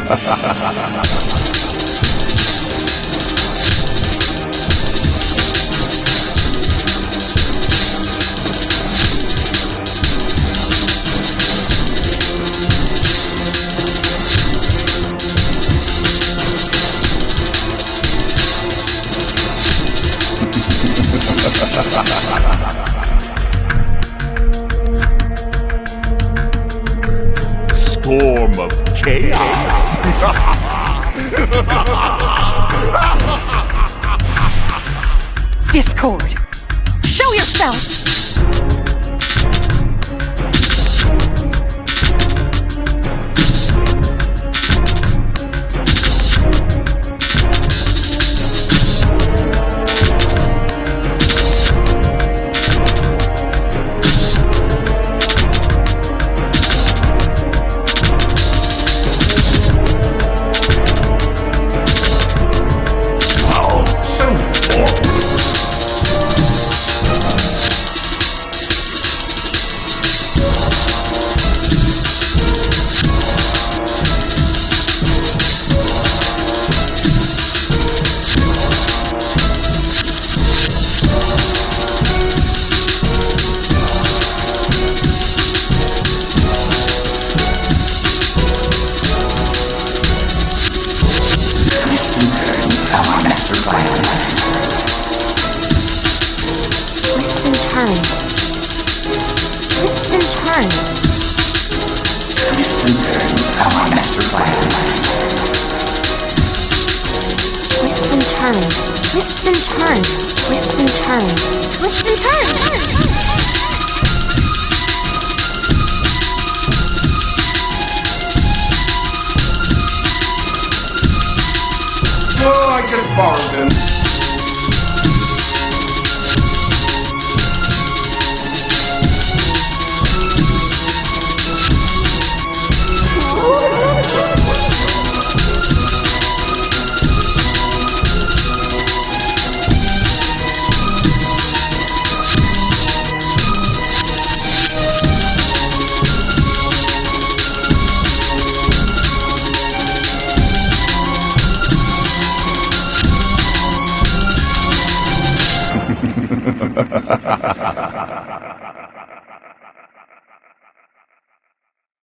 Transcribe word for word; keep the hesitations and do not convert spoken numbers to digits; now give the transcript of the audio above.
Storm of chaos. Discord, show yourself! Turns. Twists and turns. Twists and turns, our master plan. Twists and turns. Twists and turns. Twists and turns. Twists and turns. Well, I get it borrowed then. Ha ha ha ha ha ha.